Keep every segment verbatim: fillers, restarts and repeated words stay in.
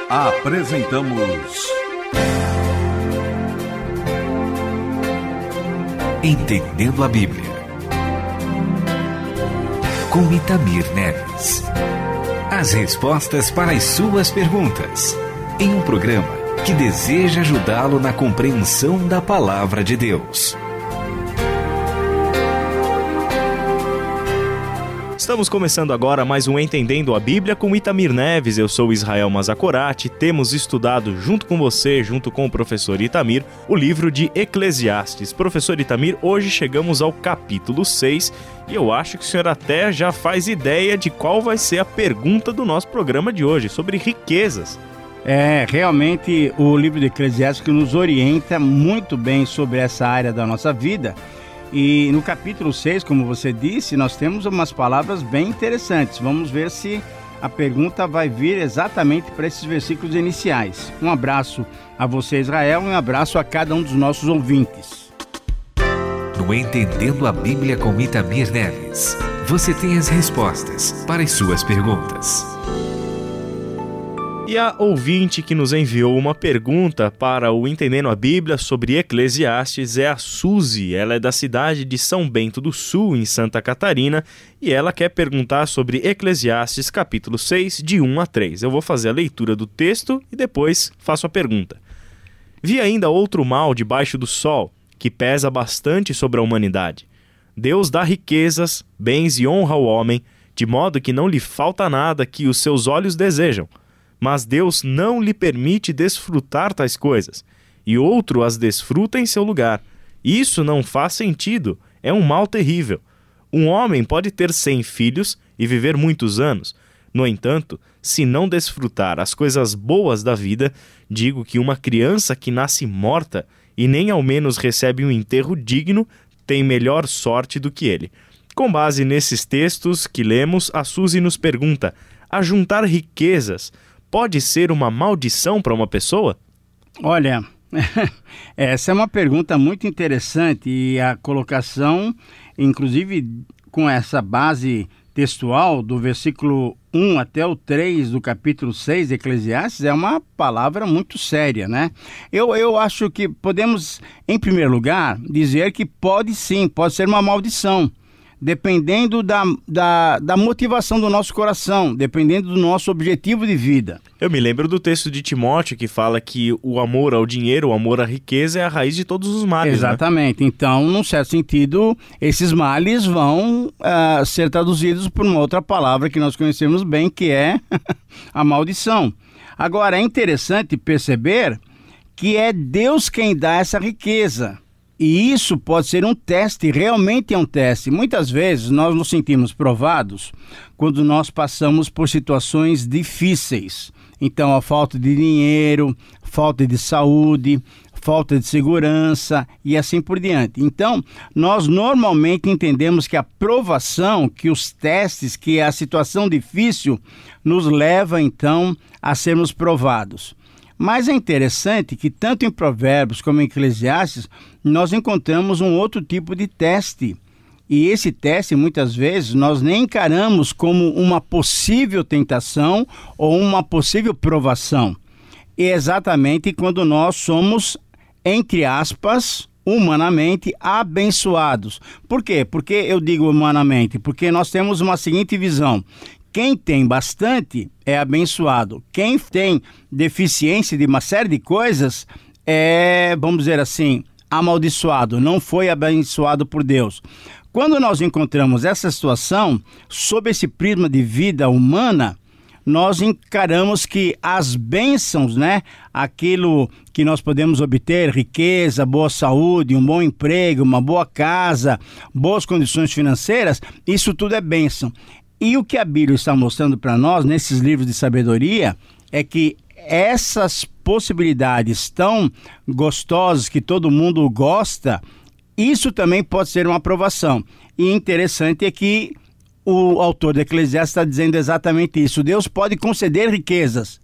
Apresentamos Entendendo a Bíblia, com Itamir Neves. As respostas para as suas perguntas, em um programa que deseja ajudá-lo na compreensão da Palavra de Deus. Estamos começando agora mais um Entendendo a Bíblia com Itamir Neves. Eu sou Israel Mazakorati. Temos estudado junto com você, junto com o professor Itamir, o livro de Eclesiastes. Professor Itamir, hoje chegamos ao capítulo seis e eu acho que o senhor até já faz ideia de qual vai ser a pergunta do nosso programa de hoje, sobre riquezas. É, realmente o livro de Eclesiastes que nos orienta muito bem sobre essa área da nossa vida. E no capítulo seis, como você disse, nós temos umas palavras bem interessantes. Vamos ver se a pergunta vai vir exatamente para esses versículos iniciais. Um abraço a você, Israel, e um abraço a cada um dos nossos ouvintes. No Entendendo a Bíblia com Itamir Neves, você tem as respostas para as suas perguntas. E a ouvinte que nos enviou uma pergunta para o Entendendo a Bíblia sobre Eclesiastes é a Suzy. Ela é da cidade de São Bento do Sul, em Santa Catarina, e ela quer perguntar sobre Eclesiastes capítulo seis, de um a três. Eu vou fazer a leitura do texto e depois faço a pergunta. Vi ainda outro mal debaixo do sol, que pesa bastante sobre a humanidade. Deus dá riquezas, bens e honra ao homem, de modo que não lhe falta nada que os seus olhos desejam. Mas Deus não lhe permite desfrutar tais coisas, e outro as desfruta em seu lugar. Isso não faz sentido, é um mal terrível. Um homem pode ter cem filhos e viver muitos anos. No entanto, se não desfrutar as coisas boas da vida, digo que uma criança que nasce morta e nem ao menos recebe um enterro digno, tem melhor sorte do que ele. Com base nesses textos que lemos, a Suzy nos pergunta: ajuntar riquezas pode ser uma maldição para uma pessoa? Olha, essa é uma pergunta muito interessante e a colocação, inclusive com essa base textual do versículo um até o três do capítulo seis de Eclesiastes, é uma palavra muito séria, né? Eu, eu acho que podemos, em primeiro lugar, dizer que pode sim, pode ser uma maldição. Dependendo da, da, da motivação do nosso coração, dependendo do nosso objetivo de vida. Eu me lembro do texto de Timóteo que fala que o amor ao dinheiro, o amor à riqueza é a raiz de todos os males. Exatamente. Né? Então, num certo sentido, esses males vão uh, ser traduzidos por uma outra palavra que nós conhecemos bem, que é a maldição. Agora, é interessante perceber que é Deus quem dá essa riqueza. E isso pode ser um teste, realmente é um teste. Muitas vezes nós nos sentimos provados quando nós passamos por situações difíceis. Então, a falta de dinheiro, falta de saúde, falta de segurança e assim por diante. Então, nós normalmente entendemos que a provação, que os testes, que a situação difícil nos leva, então, a sermos provados. Mas é interessante que tanto em Provérbios como em Eclesiastes nós encontramos um outro tipo de teste. E esse teste, muitas vezes, nós nem encaramos como uma possível tentação ou uma possível provação. E é exatamente quando nós somos, entre aspas, humanamente abençoados. Por quê? Porque eu digo humanamente? Porque nós temos uma seguinte visão. Quem tem bastante é abençoado. Quem tem deficiência de uma série de coisas é, vamos dizer assim, amaldiçoado, não foi abençoado por Deus. Quando nós encontramos essa situação, sob esse prisma de vida humana, nós encaramos que as bênçãos, né, aquilo que nós podemos obter, riqueza, boa saúde, um bom emprego, uma boa casa, boas condições financeiras, isso tudo é bênção. E o que a Bíblia está mostrando para nós, nesses livros de sabedoria, é que essas possibilidades tão gostosas que todo mundo gosta, isso também pode ser uma aprovação. E interessante é que o autor do Eclesiastes está dizendo exatamente isso. Deus pode conceder riquezas,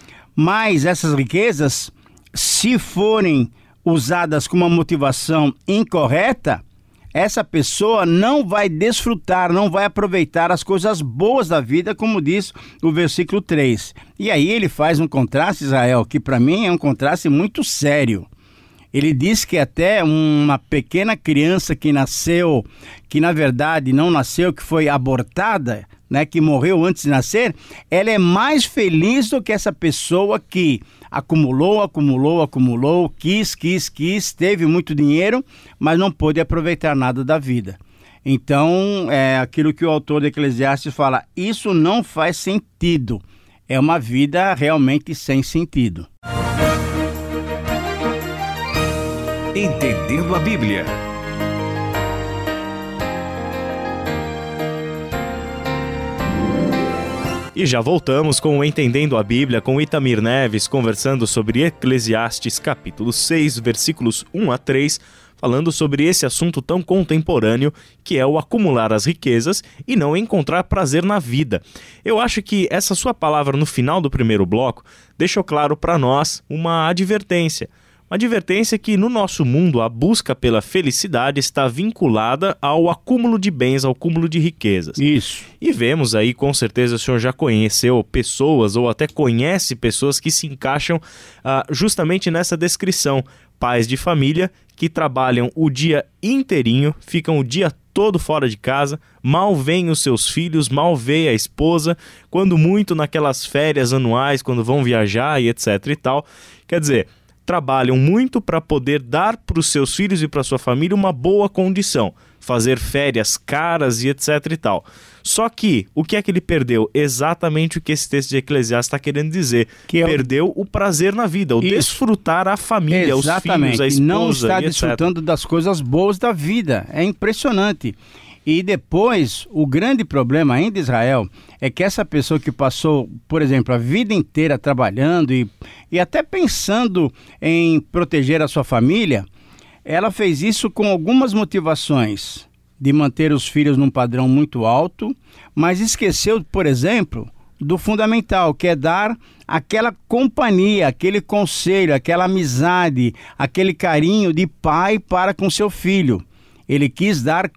mas essas riquezas, se forem usadas com uma motivação incorreta, essa pessoa não vai desfrutar, não vai aproveitar as coisas boas da vida, como diz o versículo três. E aí ele faz um contraste, Israel, que para mim é um contraste muito sério. Ele diz que até uma pequena criança que nasceu, que na verdade não nasceu, que foi abortada, né, que morreu antes de nascer, ela é mais feliz do que essa pessoa que acumulou, acumulou, acumulou, quis, quis, quis, teve muito dinheiro, mas não pôde aproveitar nada da vida. Então, é aquilo que o autor de Eclesiastes fala, isso não faz sentido. É uma vida realmente sem sentido. Entendendo a Bíblia. E já voltamos com o Entendendo a Bíblia, com Itamir Neves, conversando sobre Eclesiastes capítulo seis, versículos um a três, falando sobre esse assunto tão contemporâneo que é o acumular as riquezas e não encontrar prazer na vida. Eu acho que essa sua palavra no final do primeiro bloco deixou claro para nós uma advertência. Uma advertência que no nosso mundo a busca pela felicidade está vinculada ao acúmulo de bens, ao acúmulo de riquezas. Isso. E vemos aí, com certeza o senhor já conheceu pessoas ou até conhece pessoas que se encaixam ah, justamente nessa descrição. Pais de família que trabalham o dia inteirinho, ficam o dia todo fora de casa, mal veem os seus filhos, mal vê a esposa, quando muito naquelas férias anuais, quando vão viajar e etc e tal. Quer dizer, trabalham muito para poder dar para os seus filhos e para sua família uma boa condição, fazer férias caras e etc e tal. Só que, o que é que ele perdeu? Exatamente o que esse texto de Eclesiastes está querendo dizer. Que é perdeu o... o prazer na vida, o Isso. desfrutar a família, Exatamente. os filhos, a esposa não está e desfrutando das coisas boas da vida. É impressionante. E depois, o grande problema ainda, Israel, é que essa pessoa que passou, por exemplo, a vida inteira trabalhando e, e até pensando em proteger a sua família, ela fez isso com algumas motivações de manter os filhos num padrão muito alto, mas esqueceu, por exemplo, do fundamental, que é dar aquela companhia, aquele conselho, aquela amizade, aquele carinho de pai para com seu filho. Ele quis dar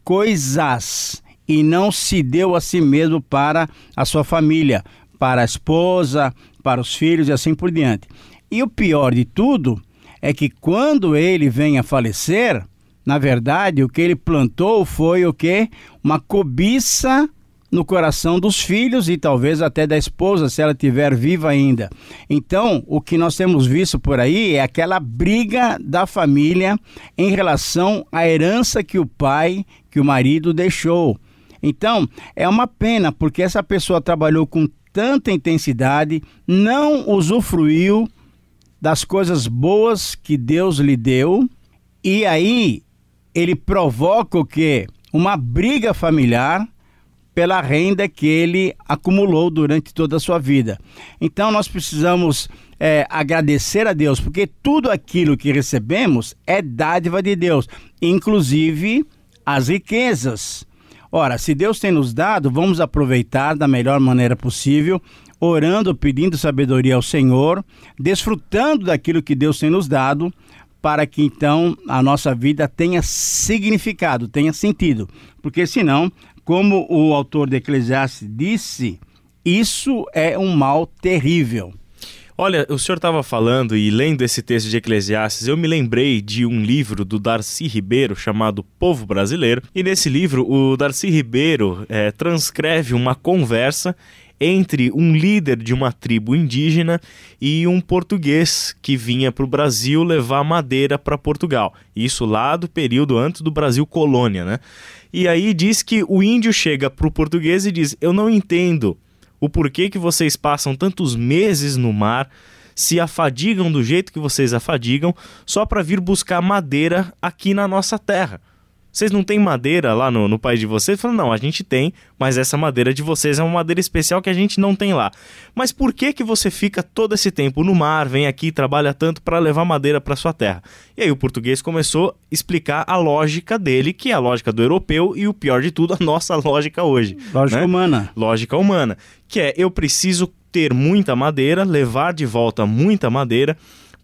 coisas e não se deu a si mesmo para a sua família, para a esposa, para os filhos e assim por diante. E o pior de tudo é que quando ele vem a falecer, na verdade, o que ele plantou foi o quê? Uma cobiça no coração dos filhos e talvez até da esposa, se ela estiver viva ainda. Então, o que nós temos visto por aí é aquela briga da família em relação à herança que o pai, que o marido deixou. Então, é uma pena, porque essa pessoa trabalhou com tanta intensidade, não usufruiu das coisas boas que Deus lhe deu, e aí ele provoca o quê? Uma briga familiar pela renda que ele acumulou durante toda a sua vida. Então nós precisamos é, agradecer a Deus, porque tudo aquilo que recebemos é dádiva de Deus, inclusive as riquezas. Ora, se Deus tem nos dado, vamos aproveitar da melhor maneira possível, orando, pedindo sabedoria ao Senhor, desfrutando daquilo que Deus tem nos dado, para que então a nossa vida tenha significado, tenha sentido. Porque senão, como o autor de Eclesiastes disse, isso é um mal terrível. Olha, o senhor estava falando e lendo esse texto de Eclesiastes, eu me lembrei de um livro do Darcy Ribeiro chamado Povo Brasileiro. E nesse livro, o Darcy Ribeiro é, transcreve uma conversa entre um líder de uma tribo indígena e um português que vinha para o Brasil levar madeira para Portugal. Isso lá do período antes do Brasil colônia, né? E aí diz que o índio chega para o português e diz: eu não entendo o porquê que vocês passam tantos meses no mar, se afadigam do jeito que vocês afadigam, só para vir buscar madeira aqui na nossa terra. Vocês não têm madeira lá no, no país de vocês? Falam, não, a gente tem, mas essa madeira de vocês é uma madeira especial que a gente não tem lá. Mas por que que você fica todo esse tempo no mar, vem aqui e trabalha tanto para levar madeira para sua terra? E aí o português começou a explicar a lógica dele, que é a lógica do europeu e o pior de tudo, a nossa lógica hoje. Lógica né? humana. Lógica humana, que é eu preciso ter muita madeira, levar de volta muita madeira,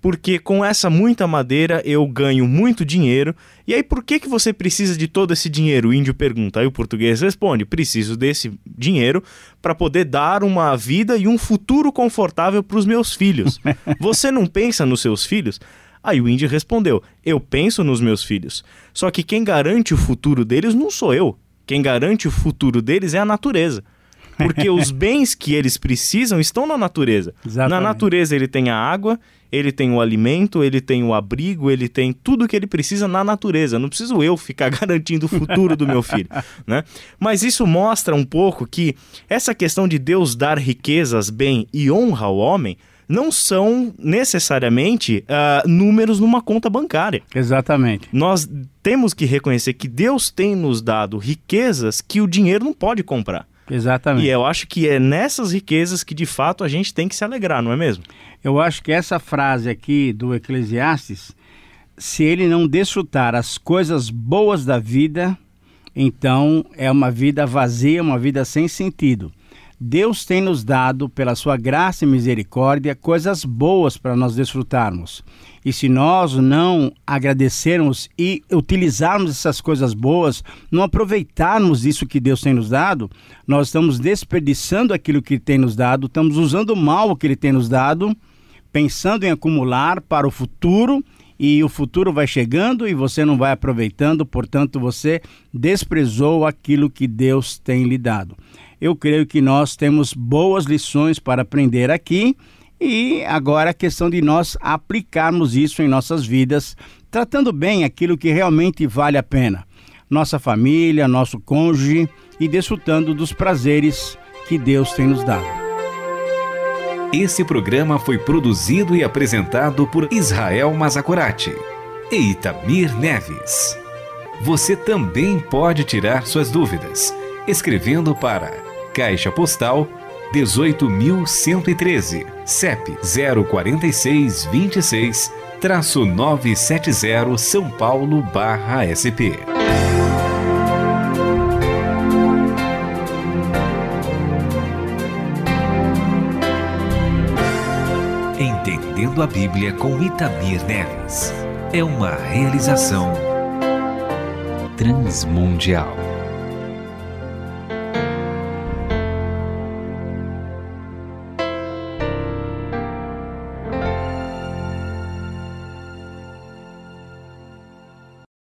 porque com essa muita madeira eu ganho muito dinheiro. E aí por que que você precisa de todo esse dinheiro? O índio pergunta. Aí o português responde: preciso desse dinheiro para poder dar uma vida e um futuro confortável para os meus filhos. Você não pensa nos seus filhos? Aí o índio respondeu: eu penso nos meus filhos. Só que quem garante o futuro deles não sou eu. Quem garante o futuro deles é a natureza. Porque os bens que eles precisam estão na natureza. Exatamente. Na natureza ele tem a água, ele tem o alimento, ele tem o abrigo, ele tem tudo que ele precisa na natureza. Não preciso eu ficar garantindo o futuro do meu filho, né? Mas isso mostra um pouco que essa questão de Deus dar riquezas, bem e honra ao homem não são necessariamente uh, números numa conta bancária. Exatamente. Nós temos que reconhecer que Deus tem nos dado riquezas que o dinheiro não pode comprar. Exatamente. E eu acho que é nessas riquezas que de fato a gente tem que se alegrar, não é mesmo? Eu acho que essa frase aqui do Eclesiastes, se ele não desfrutar as coisas boas da vida, então é uma vida vazia, uma vida sem sentido. Deus tem nos dado, pela sua graça e misericórdia, coisas boas para nós desfrutarmos. E se nós não agradecermos e utilizarmos essas coisas boas, não aproveitarmos isso que Deus tem nos dado, nós estamos desperdiçando aquilo que Ele tem nos dado, estamos usando mal o que Ele tem nos dado, pensando em acumular para o futuro, e o futuro vai chegando e você não vai aproveitando, portanto você desprezou aquilo que Deus tem lhe dado. Eu creio que nós temos boas lições para aprender aqui e agora a questão de nós aplicarmos isso em nossas vidas, tratando bem aquilo que realmente vale a pena. Nossa família, nosso cônjuge e desfrutando dos prazeres que Deus tem nos dado. Esse programa foi produzido e apresentado por Israel Mazakorati e Itamir Neves. Você também pode tirar suas dúvidas escrevendo para Caixa Postal dezoito mil cento e treze, C E P zero quatro seis dois seis, novecentos e setenta, São Paulo, barra S P. Entendendo a Bíblia com Itamir Neves. É uma realização Transmundial.